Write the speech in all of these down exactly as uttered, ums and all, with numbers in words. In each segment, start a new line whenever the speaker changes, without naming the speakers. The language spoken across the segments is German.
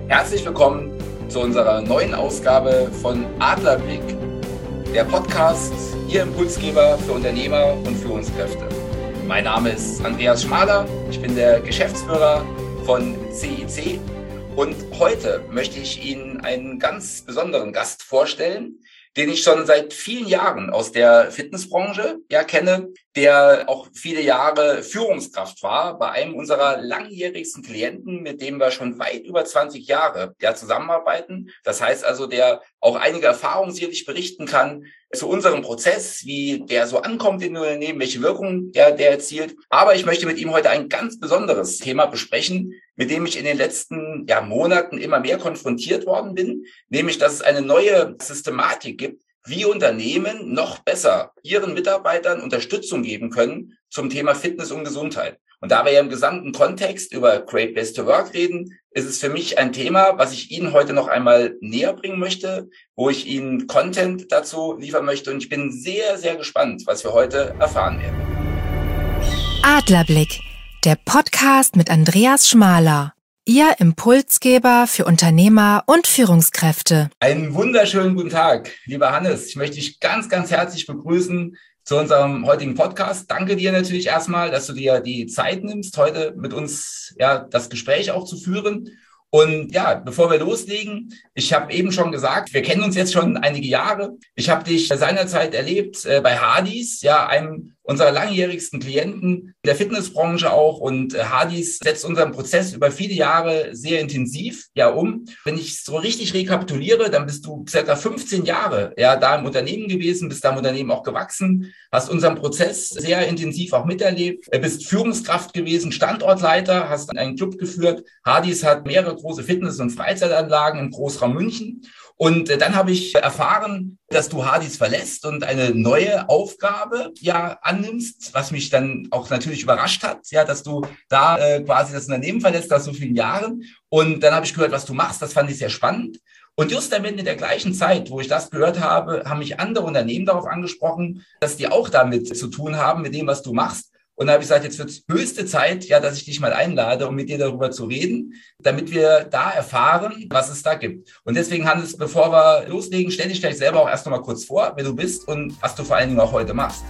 Herzlich willkommen zu unserer neuen Ausgabe von Adlerblick, der Podcast, Ihr Impulsgeber für Unternehmer und Führungskräfte. Mein Name ist Andreas Schmaler, ich bin der Geschäftsführer von C I C und heute möchte ich Ihnen einen ganz besonderen Gast vorstellen, den ich schon seit vielen Jahren aus der Fitnessbranche ja kenne, der auch viele Jahre Führungskraft war bei einem unserer langjährigsten Klienten, mit dem wir schon weit über zwanzig Jahre ja zusammenarbeiten. Das heißt also, der auch einige Erfahrungen sicherlich berichten kann zu unserem Prozess, wie der so ankommt in den Unternehmen, welche Wirkung ja, der erzielt. Aber ich möchte mit ihm heute ein ganz besonderes Thema besprechen, mit dem ich in den letzten ja, Monaten immer mehr konfrontiert worden bin, nämlich, dass es eine neue Systematik gibt, wie Unternehmen noch besser ihren Mitarbeitern Unterstützung geben können zum Thema Fitness und Gesundheit. Und da wir ja im gesamten Kontext über Great Place to Work reden, ist es für mich ein Thema, was ich Ihnen heute noch einmal näher bringen möchte, wo ich Ihnen Content dazu liefern möchte. Und ich bin sehr, sehr gespannt, was wir heute erfahren werden.
Adlerblick, der Podcast mit Andreas Schmaler. Ihr Impulsgeber für Unternehmer und Führungskräfte.
Einen wunderschönen guten Tag, lieber Hannes. Ich möchte dich ganz, ganz herzlich begrüßen zu unserem heutigen Podcast. Danke dir natürlich erstmal, dass du dir die Zeit nimmst, heute mit uns ja das Gespräch auch zu führen. Und ja, bevor wir loslegen, ich habe eben schon gesagt, wir kennen uns jetzt schon einige Jahre. Ich habe dich seinerzeit erlebt äh, bei Hardys, ja, einem unserer langjährigsten Klienten der Fitnessbranche auch. Und äh, Hardys setzt unseren Prozess über viele Jahre sehr intensiv ja um. Wenn ich so richtig rekapituliere, dann bist du circa fünfzehn Jahre ja da im Unternehmen gewesen, bist da im Unternehmen auch gewachsen, hast unseren Prozess sehr intensiv auch miterlebt, bist Führungskraft gewesen, Standortleiter, hast einen Club geführt. Hardys hat mehrere große Fitness- und Freizeitanlagen im Großraum München. Und dann habe ich erfahren, dass du Hardys verlässt und eine neue Aufgabe ja annimmst, was mich dann auch natürlich überrascht hat, ja, dass du da äh, quasi das Unternehmen verlässt nach so vielen Jahren. Und dann habe ich gehört, was du machst. Das fand ich sehr spannend. Und just am Ende der gleichen Zeit, wo ich das gehört habe, haben mich andere Unternehmen darauf angesprochen, dass die auch damit zu tun haben, mit dem, was du machst. Und da habe ich gesagt, jetzt wird es höchste Zeit, ja, dass ich dich mal einlade, um mit dir darüber zu reden, damit wir da erfahren, was es da gibt. Und deswegen, Hannes, bevor wir loslegen, stell dich gleich selber auch erst noch mal kurz vor, wer du bist und was du vor allen Dingen auch heute machst.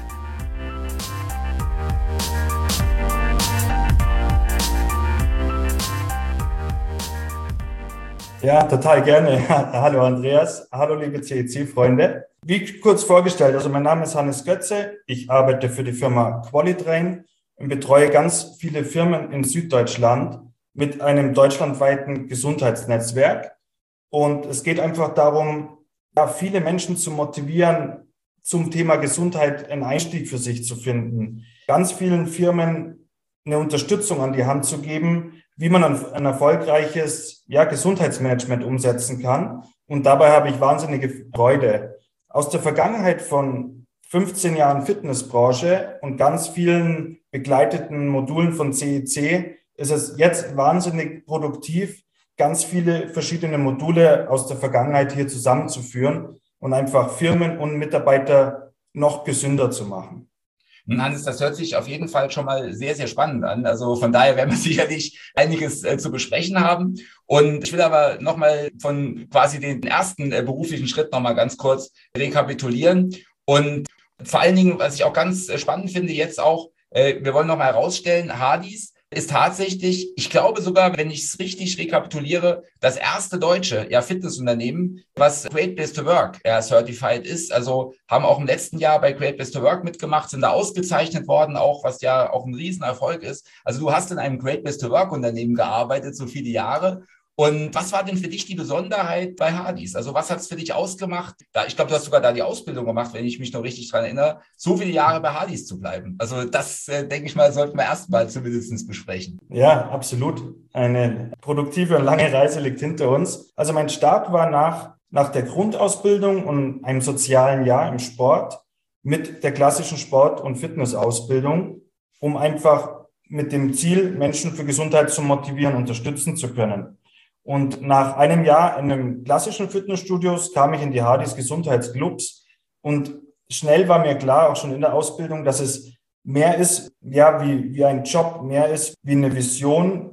Ja, total gerne. Hallo Andreas, hallo liebe C I C-Freunde. Wie kurz vorgestellt, also mein Name ist Hannes Götze, ich arbeite für die Firma Qualitrain und betreue ganz viele Firmen in Süddeutschland mit einem deutschlandweiten Gesundheitsnetzwerk. Und es geht einfach darum, ja, viele Menschen zu motivieren, zum Thema Gesundheit einen Einstieg für sich zu finden. Ganz vielen Firmen eine Unterstützung an die Hand zu geben, wie man ein, ein erfolgreiches ja, Gesundheitsmanagement umsetzen kann. Und dabei habe ich wahnsinnige Freude. Aus der Vergangenheit von fünfzehn Jahren Fitnessbranche und ganz vielen begleiteten Modulen von C I C ist es jetzt wahnsinnig produktiv, ganz viele verschiedene Module aus der Vergangenheit hier zusammenzuführen und einfach Firmen und Mitarbeiter noch gesünder zu machen.
Hannes, das hört sich auf jeden Fall schon mal sehr, sehr spannend an. Also von daher werden wir sicherlich einiges äh, zu besprechen haben. Und ich will aber nochmal von quasi den ersten äh, beruflichen Schritt nochmal ganz kurz rekapitulieren. Und vor allen Dingen, was ich auch ganz äh, spannend finde jetzt auch, äh, wir wollen nochmal herausstellen, Hardys ist tatsächlich, ich glaube sogar, wenn ich es richtig rekapituliere, das erste deutsche ja, Fitnessunternehmen, was Great Place to Work ja, certified ist. Also haben auch im letzten Jahr bei Great Place to Work mitgemacht, sind da ausgezeichnet worden, auch was ja auch ein Riesenerfolg ist. Also du hast in einem Great Place to Work Unternehmen gearbeitet, so viele Jahre. Und was war denn für dich die Besonderheit bei Hardys? Also was hat es für dich ausgemacht? Da, ich glaube, du hast sogar da die Ausbildung gemacht, wenn ich mich noch richtig dran erinnere, so viele Jahre bei Hardys zu bleiben. Also das, äh, denke ich mal, sollten wir erstmal zumindest besprechen.
Ja, absolut. Eine produktive und lange Reise liegt hinter uns. Also mein Start war nach, nach der Grundausbildung und einem sozialen Jahr im Sport mit der klassischen Sport- und Fitnessausbildung, um einfach mit dem Ziel, Menschen für Gesundheit zu motivieren, unterstützen zu können. Und nach einem Jahr in einem klassischen Fitnessstudios kam ich in die Hardys Gesundheitsclubs und schnell war mir klar, auch schon in der Ausbildung, dass es mehr ist, ja, wie, wie ein Job, mehr ist wie eine Vision,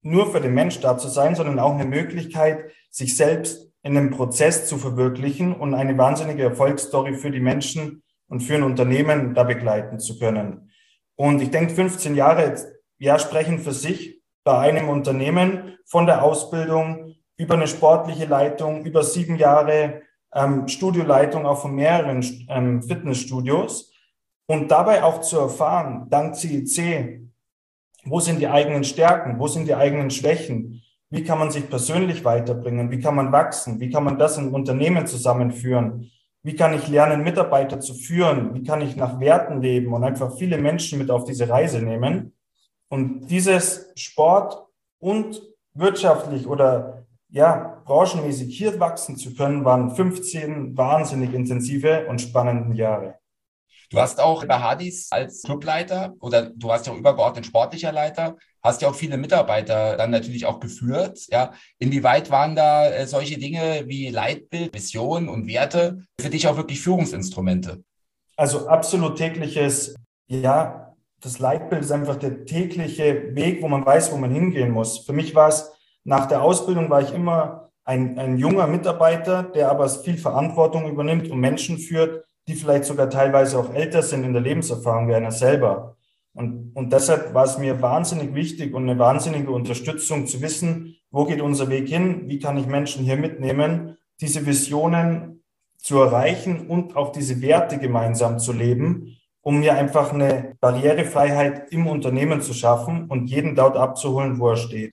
nur für den Mensch da zu sein, sondern auch eine Möglichkeit, sich selbst in einem Prozess zu verwirklichen und eine wahnsinnige Erfolgsstory für die Menschen und für ein Unternehmen da begleiten zu können. Und ich denke, fünfzehn Jahre ja, sprechen für sich bei einem Unternehmen von der Ausbildung über eine sportliche Leitung, über sieben Jahre ähm, Studioleitung auch von mehreren ähm, Fitnessstudios und dabei auch zu erfahren, dank C E C, wo sind die eigenen Stärken, wo sind die eigenen Schwächen, wie kann man sich persönlich weiterbringen, wie kann man wachsen, wie kann man das im Unternehmen zusammenführen, wie kann ich lernen, Mitarbeiter zu führen, wie kann ich nach Werten leben und einfach viele Menschen mit auf diese Reise nehmen. Und dieses Sport und wirtschaftlich oder ja, branchenmäßig hier wachsen zu können, waren fünfzehn wahnsinnig intensive und spannende Jahre.
Du hast auch bei Hardys als Clubleiter oder du warst ja auch übergeordnet sportlicher Leiter, hast ja auch viele Mitarbeiter dann natürlich auch geführt. Ja, inwieweit waren da äh, solche Dinge wie Leitbild, Vision und Werte für dich auch wirklich Führungsinstrumente?
Also absolut tägliches, ja, das Leitbild ist einfach der tägliche Weg, wo man weiß, wo man hingehen muss. Für mich war es, nach der Ausbildung war ich immer ein, ein junger Mitarbeiter, der aber viel Verantwortung übernimmt und Menschen führt, die vielleicht sogar teilweise auch älter sind in der Lebenserfahrung wie einer selber. Und, und deshalb war es mir wahnsinnig wichtig und eine wahnsinnige Unterstützung zu wissen, wo geht unser Weg hin, wie kann ich Menschen hier mitnehmen, diese Visionen zu erreichen und auch diese Werte gemeinsam zu leben, um mir einfach eine Barrierefreiheit im Unternehmen zu schaffen und jeden dort abzuholen, wo er steht.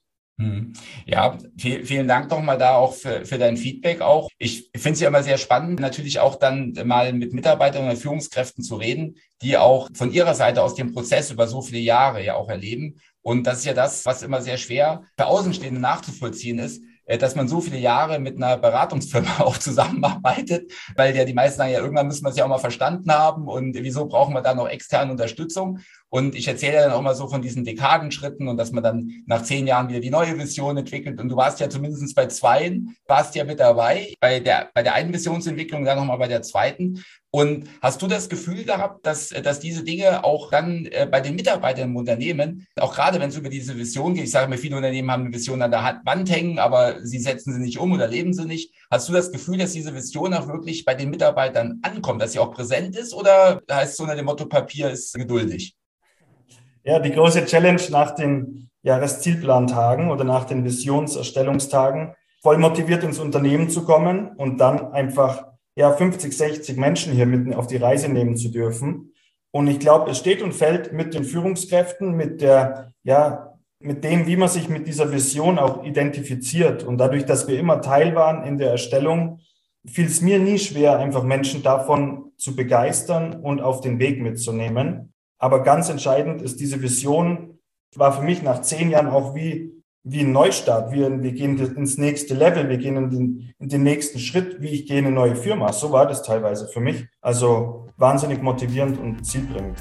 Ja, viel, vielen Dank nochmal da auch für, für dein Feedback auch. Ich finde es ja immer sehr spannend, natürlich auch dann mal mit Mitarbeitern und Führungskräften zu reden, die auch von ihrer Seite aus den Prozess über so viele Jahre ja auch erleben. Und das ist ja das, was immer sehr schwer für Außenstehende nachzuvollziehen ist, dass man so viele Jahre mit einer Beratungsfirma auch zusammenarbeitet, weil ja die meisten sagen, ja, irgendwann müssen wir es ja auch mal verstanden haben und wieso brauchen wir da noch externe Unterstützung? Und ich erzähle ja dann auch mal so von diesen Dekadenschritten und dass man dann nach zehn Jahren wieder die neue Vision entwickelt. Und du warst ja zumindest bei zweien, warst ja mit dabei, bei der, bei der einen Visionsentwicklung, dann nochmal bei der zweiten. Und hast du das Gefühl gehabt, dass, dass diese Dinge auch dann äh, bei den Mitarbeitern im Unternehmen, auch gerade wenn es über diese Vision geht, ich sage mal, viele Unternehmen haben eine Vision an der Wand hängen, aber sie setzen sie nicht um oder leben sie nicht. Hast du das Gefühl, dass diese Vision auch wirklich bei den Mitarbeitern ankommt, dass sie auch präsent ist oder heißt es so unter dem Motto, Papier ist geduldig?
Ja, die große Challenge nach den Jahreszielplantagen oder nach den Visionserstellungstagen, voll motiviert ins Unternehmen zu kommen und dann einfach ja fünfzig, sechzig Menschen hier mitten auf die Reise nehmen zu dürfen. Und ich glaube, es steht und fällt mit den Führungskräften, mit der, ja, mit dem, wie man sich mit dieser Vision auch identifiziert. Und dadurch, dass wir immer Teil waren in der Erstellung, fiel es mir nie schwer, einfach Menschen davon zu begeistern und auf den Weg mitzunehmen. Aber ganz entscheidend ist diese Vision, war für mich nach zehn Jahren auch wie, wie ein Neustart. Wir, wir gehen ins nächste Level, wir gehen in den, in den nächsten Schritt, wie ich gehe in eine neue Firma. So war das teilweise für mich. Also wahnsinnig motivierend und zielbringend.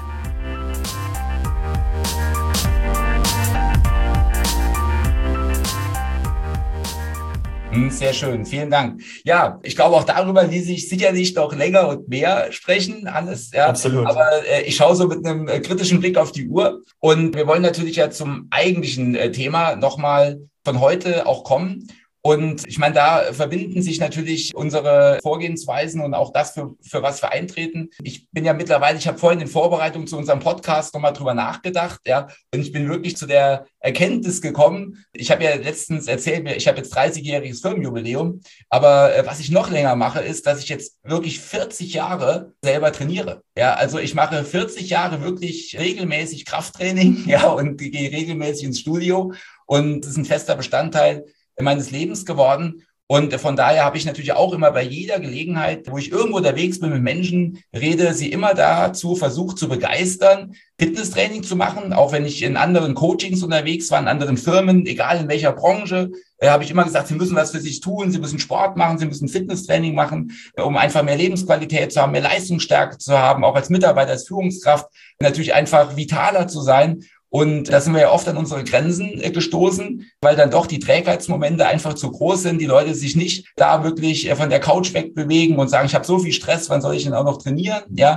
Sehr schön, vielen Dank. Ja, ich glaube, auch darüber ließ sich sicherlich noch länger und mehr sprechen, Hannes. Ja.
Absolut.
Aber äh, ich schaue so mit einem äh, kritischen Blick auf die Uhr. Und wir wollen natürlich ja zum eigentlichen äh, Thema nochmal von heute auch kommen. Und ich meine, da verbinden sich natürlich unsere Vorgehensweisen und auch das, für, für was wir eintreten. Ich bin ja mittlerweile, ich habe vorhin in Vorbereitung zu unserem Podcast nochmal drüber nachgedacht, ja, und ich bin wirklich zu der Erkenntnis gekommen. Ich habe ja letztens erzählt, ich habe jetzt dreißigjähriges Firmenjubiläum, aber äh, was ich noch länger mache, ist, dass ich jetzt wirklich vierzig Jahre selber trainiere. Ja, also ich mache vierzig Jahre wirklich regelmäßig Krafttraining, ja, und gehe regelmäßig ins Studio und das ist ein fester Bestandteil meines Lebens geworden. Und von daher habe ich natürlich auch immer bei jeder Gelegenheit, wo ich irgendwo unterwegs bin mit Menschen, rede, sie immer dazu versucht zu begeistern, Fitnesstraining zu machen. Auch wenn ich in anderen Coachings unterwegs war, in anderen Firmen, egal in welcher Branche, äh, habe ich immer gesagt, sie müssen was für sich tun, sie müssen Sport machen, sie müssen Fitnesstraining machen, um einfach mehr Lebensqualität zu haben, mehr Leistungsstärke zu haben, auch als Mitarbeiter, als Führungskraft, natürlich einfach vitaler zu sein. Und da sind wir ja oft an unsere Grenzen gestoßen, weil dann doch die Trägheitsmomente einfach zu groß sind, die Leute sich nicht da wirklich von der Couch wegbewegen und sagen, ich habe so viel Stress, wann soll ich denn auch noch trainieren? Ja.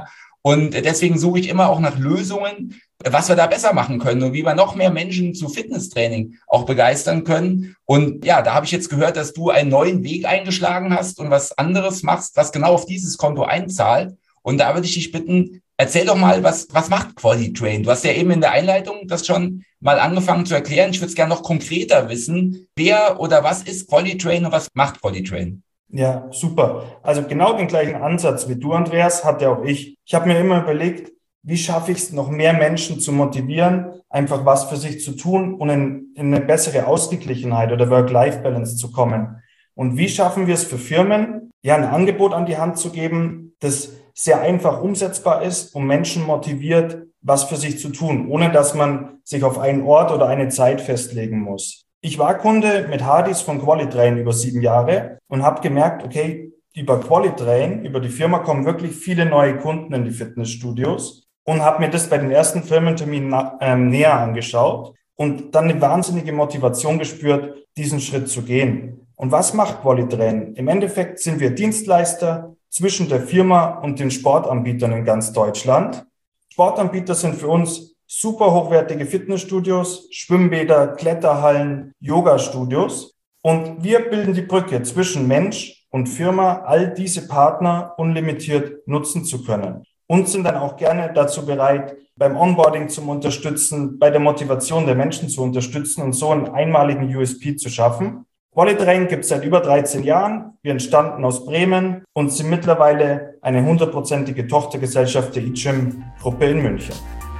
Und deswegen suche ich immer auch nach Lösungen, was wir da besser machen können und wie wir noch mehr Menschen zu Fitnesstraining auch begeistern können. Und ja, da habe ich jetzt gehört, dass du einen neuen Weg eingeschlagen hast und was anderes machst, was genau auf dieses Konto einzahlt. Und da würde ich dich bitten, erzähl doch mal, was, was macht QualiTrain? Du hast ja eben in der Einleitung das schon mal angefangen zu erklären. Ich würde es gerne noch konkreter wissen. Wer oder was ist QualiTrain und was macht QualiTrain?
Ja, super. Also genau den gleichen Ansatz wie du, Andreas, hatte auch ich. Ich habe mir immer überlegt, wie schaffe ich es, noch mehr Menschen zu motivieren, einfach was für sich zu tun und in, in eine bessere Ausgeglichenheit oder Work-Life-Balance zu kommen. Und wie schaffen wir es für Firmen, ja, ein Angebot an die Hand zu geben, das sehr einfach umsetzbar ist und Menschen motiviert, was für sich zu tun, ohne dass man sich auf einen Ort oder eine Zeit festlegen muss. Ich war Kunde mit Hardys von QualiTrain über sieben Jahre und habe gemerkt, okay, über QualiTrain, über die Firma kommen wirklich viele neue Kunden in die Fitnessstudios und habe mir das bei den ersten Firmenterminen ähm, näher angeschaut und dann eine wahnsinnige Motivation gespürt, diesen Schritt zu gehen. Und was macht QualiTrain? Im Endeffekt sind wir Dienstleister zwischen der Firma und den Sportanbietern in ganz Deutschland. Sportanbieter sind für uns super hochwertige Fitnessstudios, Schwimmbäder, Kletterhallen, Yoga-Studios. Und wir bilden die Brücke zwischen Mensch und Firma, all diese Partner unlimitiert nutzen zu können. Und sind dann auch gerne dazu bereit, beim Onboarding zu unterstützen, bei der Motivation der Menschen zu unterstützen und so einen einmaligen U S P zu schaffen. QualiTrain gibt es seit über dreizehn Jahren. Wir entstanden aus Bremen und sind mittlerweile eine hundertprozentige Tochtergesellschaft der eGym-Gruppe in München.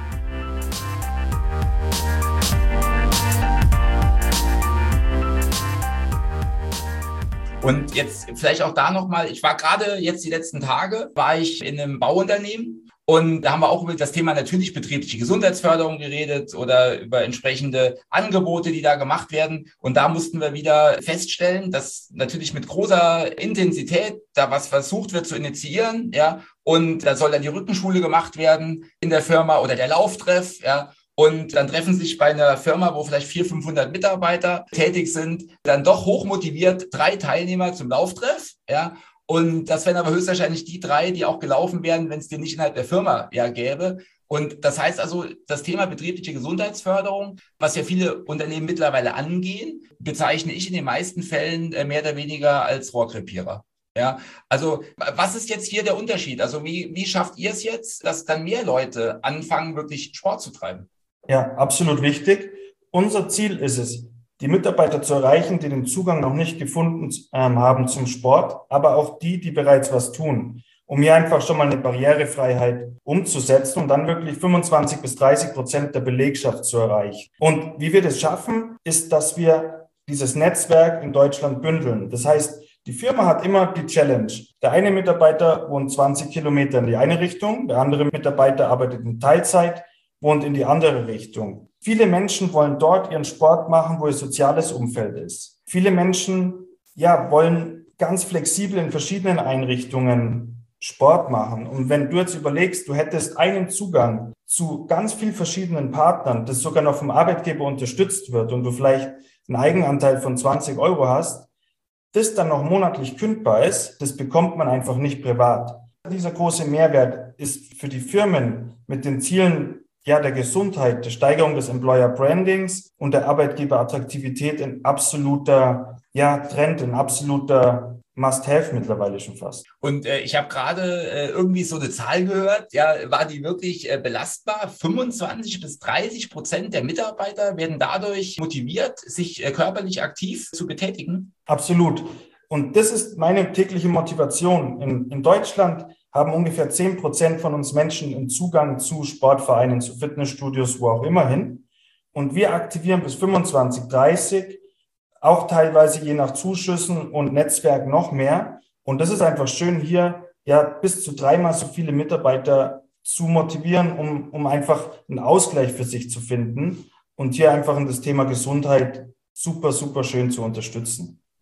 Und jetzt vielleicht auch da nochmal, ich war gerade jetzt die letzten Tage, war ich in einem Bauunternehmen. Und da haben wir auch über das Thema natürlich betriebliche Gesundheitsförderung geredet oder über entsprechende Angebote, die da gemacht werden. Und da mussten wir wieder feststellen, dass natürlich mit großer Intensität da was versucht wird zu initiieren, ja. Und da soll dann die Rückenschule gemacht werden in der Firma oder der Lauftreff, ja. Und dann treffen sich bei einer Firma, wo vielleicht vierhundert, fünfhundert Mitarbeiter tätig sind, dann doch hochmotiviert drei Teilnehmer zum Lauftreff, ja. Und das wären aber höchstwahrscheinlich die drei, die auch gelaufen wären, wenn es den nicht innerhalb der Firma ja gäbe. Und das heißt also, das Thema betriebliche Gesundheitsförderung, was ja viele Unternehmen mittlerweile angehen, bezeichne ich in den meisten Fällen mehr oder weniger als Rohrkrepierer. Ja, also was ist jetzt hier der Unterschied? Also wie, wie schafft ihr es jetzt, dass dann mehr Leute anfangen, wirklich Sport zu treiben?
Ja, absolut wichtig. Unser Ziel ist es, die Mitarbeiter zu erreichen, die den Zugang noch nicht gefunden ähm, haben zum Sport, aber auch die, die bereits was tun, um hier einfach schon mal eine Barrierefreiheit umzusetzen und dann wirklich fünfundzwanzig bis dreißig Prozent der Belegschaft zu erreichen. Und wie wir das schaffen, ist, dass wir dieses Netzwerk in Deutschland bündeln. Das heißt, die Firma hat immer die Challenge. Der eine Mitarbeiter wohnt zwanzig Kilometer in die eine Richtung, der andere Mitarbeiter arbeitet in Teilzeit, wohnt in die andere Richtung. Viele Menschen wollen dort ihren Sport machen, wo ihr soziales Umfeld ist. Viele Menschen, ja, wollen ganz flexibel in verschiedenen Einrichtungen Sport machen. Und wenn du jetzt überlegst, du hättest einen Zugang zu ganz vielen verschiedenen Partnern, das sogar noch vom Arbeitgeber unterstützt wird und du vielleicht einen Eigenanteil von zwanzig Euro hast, das dann noch monatlich kündbar ist, das bekommt man einfach nicht privat. Dieser große Mehrwert ist für die Firmen mit den Zielen ja, der Gesundheit, der Steigerung des Employer Brandings und der Arbeitgeberattraktivität ein absoluter ja, Trend, ein absoluter Must-have mittlerweile schon fast.
Und äh, ich habe gerade äh, irgendwie so eine Zahl gehört, ja, war die wirklich äh, belastbar? fünfundzwanzig bis dreißig Prozent der Mitarbeiter werden dadurch motiviert, sich äh, körperlich aktiv zu betätigen?
Absolut. Und das ist meine tägliche Motivation. In, in Deutschland haben ungefähr zehn Prozent von uns Menschen einen Zugang zu Sportvereinen, zu Fitnessstudios, wo auch immer hin. Und wir aktivieren bis fünfundzwanzig, dreißig, auch teilweise je nach Zuschüssen und Netzwerk noch mehr. Und das ist einfach schön, hier ja bis zu dreimal so viele Mitarbeiter zu motivieren, um, um einfach einen Ausgleich für sich zu finden und hier einfach in das Thema Gesundheit super, super schön zu unterstützen.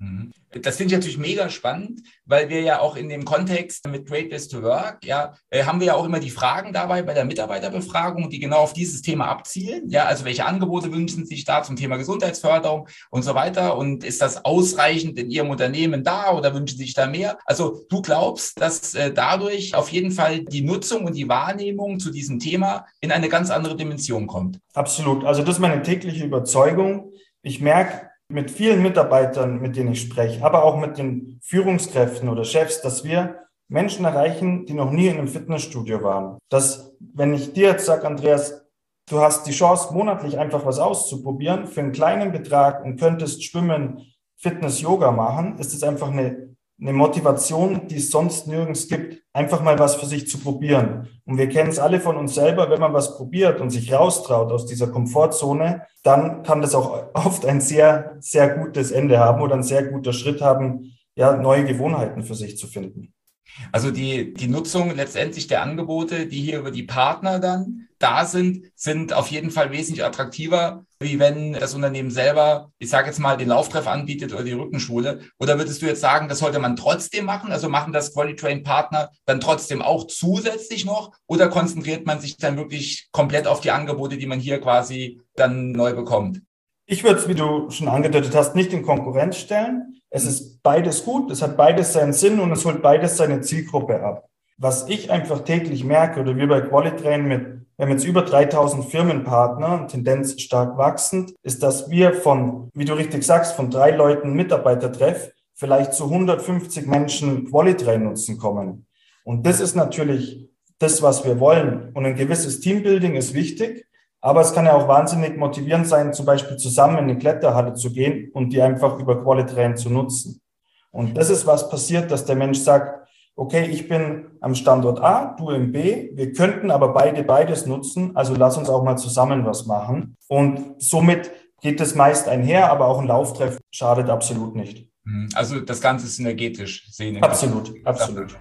Das finde ich natürlich mega spannend, weil wir ja auch in dem Kontext mit Great Place to Work, ja, äh, haben wir ja auch immer die Fragen dabei bei der Mitarbeiterbefragung, die genau auf dieses Thema abzielen. Ja, also welche Angebote wünschen Sie sich da zum Thema Gesundheitsförderung und so weiter? Und ist das ausreichend in Ihrem Unternehmen da oder wünschen Sie sich da mehr? Also du glaubst, dass äh, dadurch auf jeden Fall die Nutzung und die Wahrnehmung zu diesem Thema in eine ganz andere Dimension kommt.
Absolut. Also das ist meine tägliche Überzeugung. Ich merke mit vielen Mitarbeitern, mit denen ich spreche, aber auch mit den Führungskräften oder Chefs, dass wir Menschen erreichen, die noch nie in einem Fitnessstudio waren. Dass, wenn ich dir jetzt sage, Andreas, du hast die Chance, monatlich einfach was auszuprobieren für einen kleinen Betrag und könntest Schwimmen, Fitness, Yoga machen, ist es einfach eine, eine Motivation, die es sonst nirgends gibt, einfach mal was für sich zu probieren. Und wir kennen es alle von uns selber, wenn man was probiert und sich raustraut aus dieser Komfortzone, dann kann das auch oft ein sehr, sehr gutes Ende haben oder ein sehr guter Schritt haben, ja, neue Gewohnheiten für sich zu finden.
Also die, die Nutzung letztendlich der Angebote, die hier über die Partner dann da sind, sind auf jeden Fall wesentlich attraktiver, wie wenn das Unternehmen selber, ich sage jetzt mal, den Lauftreff anbietet oder die Rückenschule. Oder würdest du jetzt sagen, das sollte man trotzdem machen? Also machen das Qualitrain-Partner dann trotzdem auch zusätzlich noch? Oder konzentriert man sich dann wirklich komplett auf die Angebote, die man hier quasi dann neu bekommt?
Ich würde es, wie du schon angedeutet hast, nicht in Konkurrenz stellen. Es ist beides gut, es hat beides seinen Sinn und es holt beides seine Zielgruppe ab. Was ich einfach täglich merke, oder wir bei Qualitrain mit, wir haben jetzt über dreitausend Firmenpartner, Tendenz stark wachsend, ist, dass wir von, wie du richtig sagst, von drei Leuten Mitarbeitertreff vielleicht zu hundertfünfzig Menschen Qualitrain nutzen kommen. Und das ist natürlich das, was wir wollen. Und ein gewisses Teambuilding ist wichtig. Aber es kann ja auch wahnsinnig motivierend sein, zum Beispiel zusammen in eine Kletterhalle zu gehen und die einfach über Qualitrain zu nutzen. Und das ist, was passiert, dass der Mensch sagt, okay, ich bin am Standort A, du im B, wir könnten aber beide beides nutzen, also lass uns auch mal zusammen was machen. Und somit geht es meist einher, aber auch ein Lauftreff schadet absolut nicht.
Also das Ganze ist synergetisch sehen.
Absolut, absolut.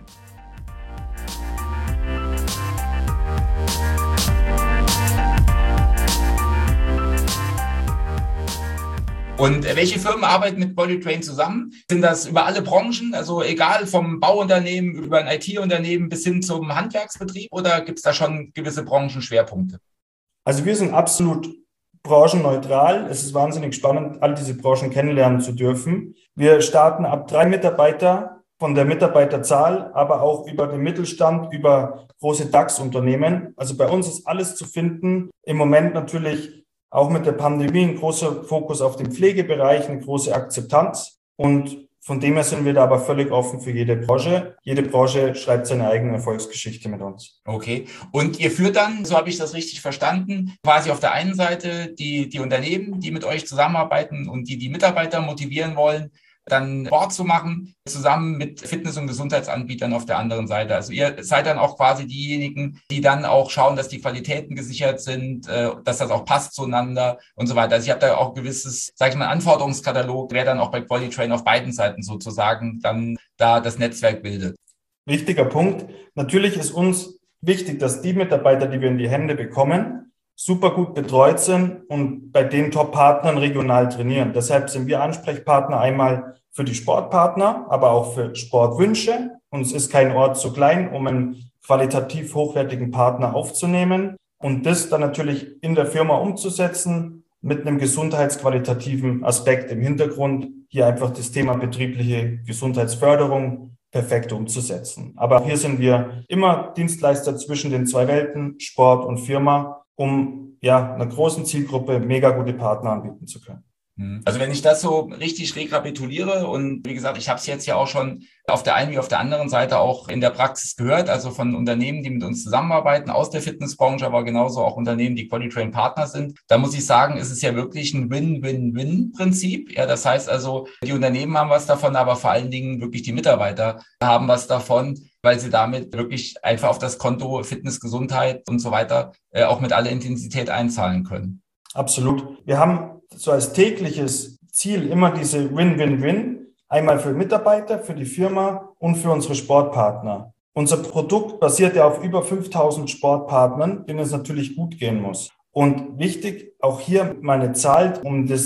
Und welche Firmen arbeiten mit Qualitrain zusammen? Sind das über alle Branchen, also egal vom Bauunternehmen über ein I T-Unternehmen bis hin zum Handwerksbetrieb, oder gibt es da schon gewisse Branchenschwerpunkte?
Also wir sind absolut branchenneutral. Es ist wahnsinnig spannend, all diese Branchen kennenlernen zu dürfen. Wir starten ab drei Mitarbeiter von der Mitarbeiterzahl, aber auch über den Mittelstand, über große DAX-Unternehmen. Also bei uns ist alles zu finden. Im Moment natürlich auch mit der Pandemie ein großer Fokus auf den Pflegebereich, eine große Akzeptanz. Und von dem her sind wir da aber völlig offen für jede Branche. Jede Branche schreibt seine eigene Erfolgsgeschichte mit uns.
Okay. Und ihr führt dann, so habe ich das richtig verstanden, quasi auf der einen Seite die, die Unternehmen, die mit euch zusammenarbeiten und die die Mitarbeiter motivieren wollen, dann Sport zu machen, zusammen mit Fitness- und Gesundheitsanbietern auf der anderen Seite. Also ihr seid dann auch quasi diejenigen, die dann auch schauen, dass die Qualitäten gesichert sind, dass das auch passt zueinander und so weiter. Also ich habe da auch ein gewisses, sage ich mal, Anforderungskatalog, wer dann auch bei Qualitrain auf beiden Seiten sozusagen dann da das Netzwerk bildet.
Wichtiger Punkt. Natürlich ist uns wichtig, dass die Mitarbeiter, die wir in die Hände bekommen, super gut betreut sind und bei den Top-Partnern regional trainieren. Deshalb sind wir Ansprechpartner einmal für die Sportpartner, aber auch für Sportwünsche. Uns ist kein Ort zu klein, um einen qualitativ hochwertigen Partner aufzunehmen und das dann natürlich in der Firma umzusetzen mit einem gesundheitsqualitativen Aspekt im Hintergrund, hier einfach das Thema betriebliche Gesundheitsförderung perfekt umzusetzen. Aber auch hier sind wir immer Dienstleister zwischen den zwei Welten, Sport und Firma, um ja einer großen Zielgruppe mega gute Partner anbieten zu können.
Also wenn ich das so richtig rekapituliere und wie gesagt, ich habe es jetzt ja auch schon auf der einen wie auf der anderen Seite auch in der Praxis gehört, also von Unternehmen, die mit uns zusammenarbeiten aus der Fitnessbranche, aber genauso auch Unternehmen, die Qualitrain Partner sind. Da muss ich sagen, ist es ja wirklich ein Win-Win-Win-Prinzip. Ja, das heißt also, die Unternehmen haben was davon, aber vor allen Dingen wirklich die Mitarbeiter haben was davon, weil sie damit wirklich einfach auf das Konto Fitness, Gesundheit und so weiter äh, auch mit aller Intensität einzahlen können.
Absolut. Wir haben so als tägliches Ziel immer diese Win-Win-Win, einmal für Mitarbeiter, für die Firma und für unsere Sportpartner. Unser Produkt basiert ja auf über fünftausend Sportpartnern, denen es natürlich gut gehen muss. Und wichtig, auch hier mal eine Zahl, um das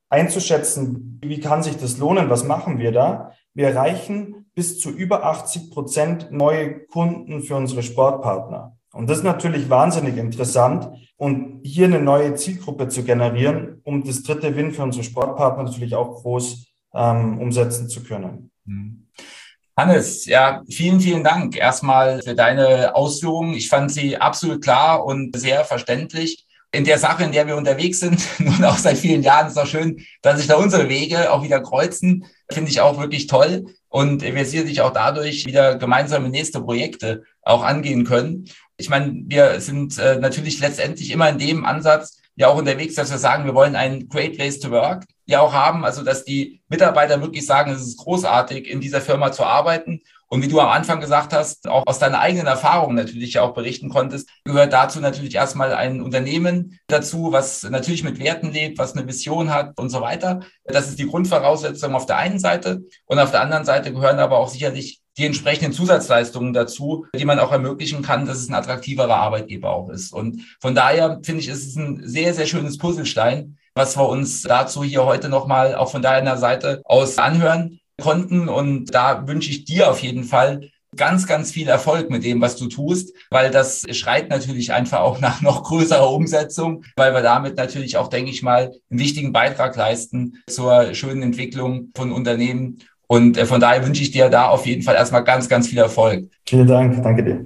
einzuschätzen, wie kann sich das lohnen, was machen wir da? Wir erreichen bis zu über achtzig Prozent neue Kunden für unsere Sportpartner. Und das ist natürlich wahnsinnig interessant und hier eine neue Zielgruppe zu generieren, um das dritte Win für unsere Sportpartner natürlich auch groß ähm, umsetzen zu können.
Hannes, ja, vielen, vielen Dank erstmal für deine Ausführungen. Ich fand sie absolut klar und sehr verständlich. In der Sache, in der wir unterwegs sind, nun auch seit vielen Jahren, ist es auch schön, dass sich da unsere Wege auch wieder kreuzen. Finde ich auch wirklich toll. Und wir sicherlich auch dadurch wieder gemeinsame nächste Projekte auch angehen können. Ich meine, wir sind äh, natürlich letztendlich immer in dem Ansatz ja auch unterwegs, dass wir sagen, wir wollen einen Great Place to Work ja auch haben, also dass die Mitarbeiter wirklich sagen, es ist großartig, in dieser Firma zu arbeiten. Und wie du am Anfang gesagt hast, auch aus deiner eigenen Erfahrung natürlich auch berichten konntest, gehört dazu natürlich erstmal ein Unternehmen dazu, was natürlich mit Werten lebt, was eine Vision hat und so weiter. Das ist die Grundvoraussetzung auf der einen Seite. Und auf der anderen Seite gehören aber auch sicherlich die entsprechenden Zusatzleistungen dazu, die man auch ermöglichen kann, dass es ein attraktiverer Arbeitgeber auch ist. Und von daher finde ich, ist es ein sehr, sehr schönes Puzzlestein, was wir uns dazu hier heute nochmal auch von deiner Seite aus anhören konnten. Und da wünsche ich dir auf jeden Fall ganz, ganz viel Erfolg mit dem, was du tust, weil das schreit natürlich einfach auch nach noch größerer Umsetzung, weil wir damit natürlich auch, denke ich mal, einen wichtigen Beitrag leisten zur schönen Entwicklung von Unternehmen. Und von daher wünsche ich dir da auf jeden Fall erstmal ganz, ganz viel Erfolg.
Vielen Dank, danke dir.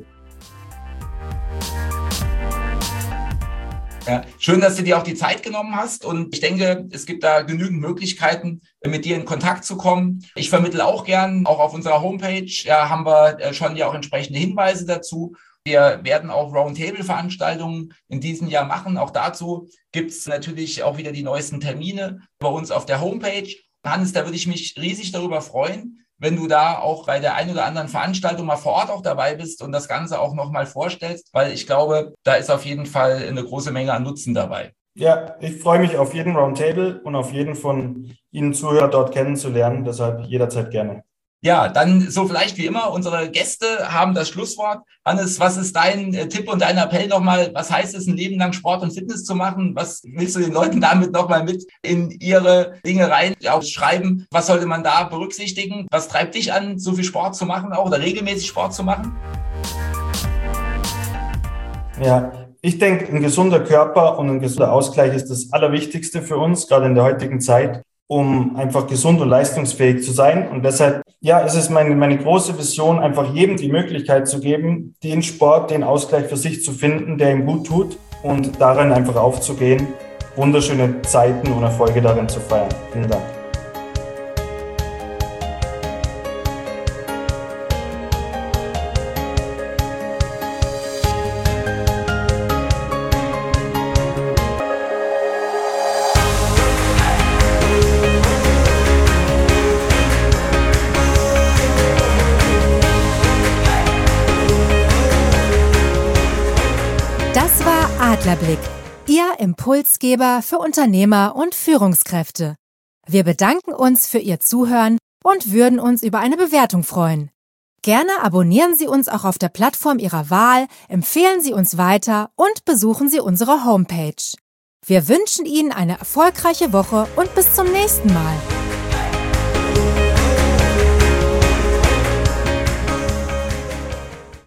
Ja, schön, dass du dir auch die Zeit genommen hast und ich denke, es gibt da genügend Möglichkeiten, mit dir in Kontakt zu kommen. Ich vermittle auch gern, auch auf unserer Homepage ja, haben wir schon ja auch entsprechende Hinweise dazu. Wir werden auch Roundtable-Veranstaltungen in diesem Jahr machen. Auch dazu gibt es natürlich auch wieder die neuesten Termine bei uns auf der Homepage. Hannes, da würde ich mich riesig darüber freuen, wenn du da auch bei der einen oder anderen Veranstaltung mal vor Ort auch dabei bist und das Ganze auch nochmal vorstellst, weil ich glaube, da ist auf jeden Fall eine große Menge an Nutzen dabei.
Ja, ich freue mich auf jeden Roundtable und auf jeden von Ihnen Zuhörer dort kennenzulernen, deshalb jederzeit gerne.
Ja, dann so vielleicht wie immer, unsere Gäste haben das Schlusswort. Hannes, was ist dein äh, Tipp und dein Appell nochmal? Was heißt es, ein Leben lang Sport und Fitness zu machen? Was willst du den Leuten damit nochmal mit in ihre Dinge rein auch schreiben? Was sollte man da berücksichtigen? Was treibt dich an, so viel Sport zu machen auch oder regelmäßig Sport zu machen?
Ja, ich denke, ein gesunder Körper und ein gesunder Ausgleich ist das Allerwichtigste für uns, gerade in der heutigen Zeit, um einfach gesund und leistungsfähig zu sein. Und deshalb, ja, ist es meine, meine große Vision, einfach jedem die Möglichkeit zu geben, den Sport, den Ausgleich für sich zu finden, der ihm gut tut und darin einfach aufzugehen, wunderschöne Zeiten und Erfolge darin zu feiern. Vielen Dank.
Das war Adlerblick, Ihr Impulsgeber für Unternehmer und Führungskräfte. Wir bedanken uns für Ihr Zuhören und würden uns über eine Bewertung freuen. Gerne abonnieren Sie uns auch auf der Plattform Ihrer Wahl, empfehlen Sie uns weiter und besuchen Sie unsere Homepage. Wir wünschen Ihnen eine erfolgreiche Woche und bis zum nächsten Mal.